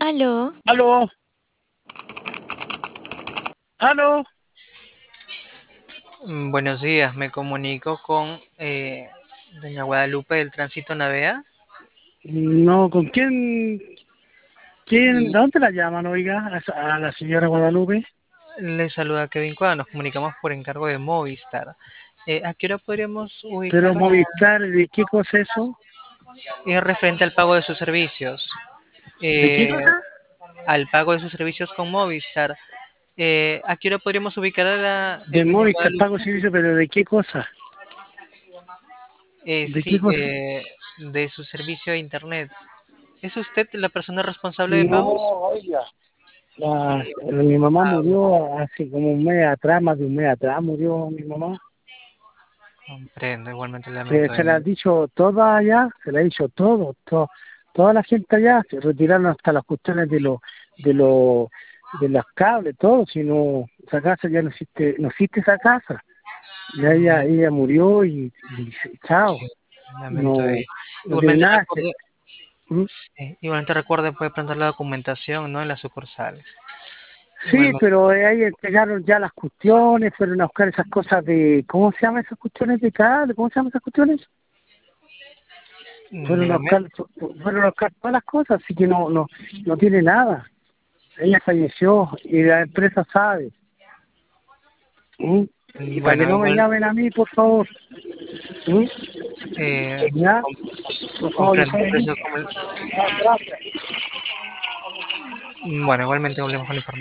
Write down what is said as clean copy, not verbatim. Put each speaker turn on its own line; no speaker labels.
Aló,
Aló, aló.
Buenos días, me comunico con doña Guadalupe del Tránsito Navea.
No, ¿con quién? ¿Quién?
L-
¿Dónde la llaman, oiga? A la señora Guadalupe.
Le saluda Kevin Cuadra, nos comunicamos por encargo de Movistar. ¿A qué hora podríamos
Pero
ubicarla?
Movistar, ¿de qué cosa es eso?
Es referente al pago de sus servicios.
¿De qué
Eh,
cosa?
Al pago de sus servicios con Movistar. ¿A qué hora podríamos ubicarla,
De
doña
Movistar Pago
Guadalupe?
Servicio, pero ¿de qué cosa? ¿De qué
Sí,
cosa?
de su servicio de Internet. ¿Es usted la persona responsable de
No,
pagos?
oiga, mi mamá
Ah,
murió hace como un mes atrás, más de un mes atrás murió mi mamá.
comprendo, igualmente
Se,
lamento
se la ha
ello.
dicho toda allá, se la ha dicho toda la gente allá, se retiraron hasta las cuestiones de los, de los cables, todo, si no, esa casa ya no existe esa casa, ya ella murió y chao,
Lamento
no,
ello.
no tiene
Igualmente
nada,
recuerde,
¿Mm?
igualmente recuerde, puede plantear la documentación, ¿no? En las sucursales.
Sí,
Igualmente,
pero ahí entregaron ya las cuestiones, fueron a buscar esas cosas de, ¿cómo se llaman esas cuestiones de cable? ¿Cómo se llaman esas cuestiones? Fueron a
dígame.
buscar, fueron a buscar todas las cosas, así que no tiene nada. Ella falleció y la empresa sabe. ¿Mm? Y para que
Bueno,
no me
igual,
llamen a mí, por favor. ¿Mm?
eh,
¿Ya?
com-
Por favor,
comprendo.
déjame.
Por eso,
Gracias.
bueno, igualmente volvemos con la información.